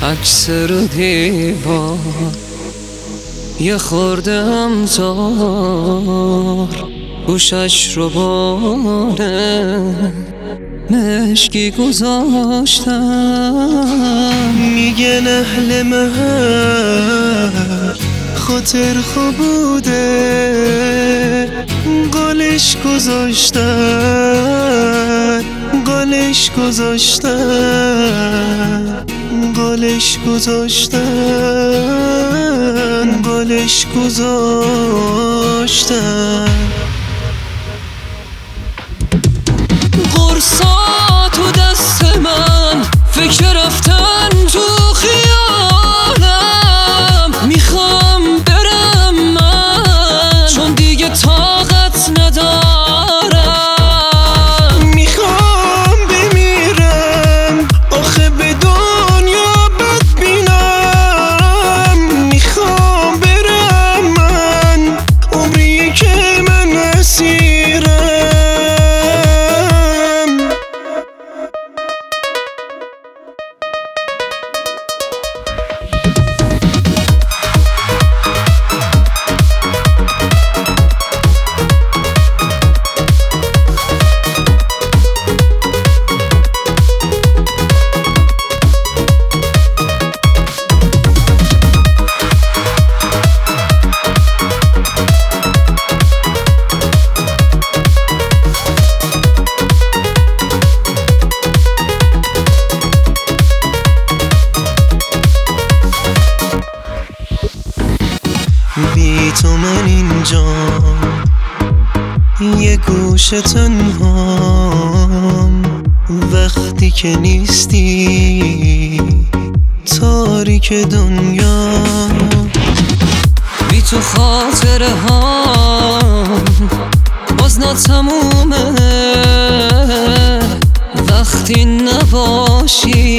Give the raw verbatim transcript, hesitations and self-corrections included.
عکس رو دیوار یه خورده همزار گوشش رو باره مشکی گذاشتم. میگن اهل مهر خاطر خوب بوده، گلش گذاشتن گلش گذاشتن گلش گذاشتن گلش گذاشتن. قرصا تو دست من فکر رفتن تو خیالم، میخوام برم من چون دیگه طاقت ندارم. میخوام بمیرم آخه به دنیا بد بینم، میخوام برم من عمری که من اسیرم. بی تو من اینجا یه گوشه تنهام، وقتی که نیستی تاریک دنیا. بی تو خاطره هام باز ناتمومه، وقتی نباشی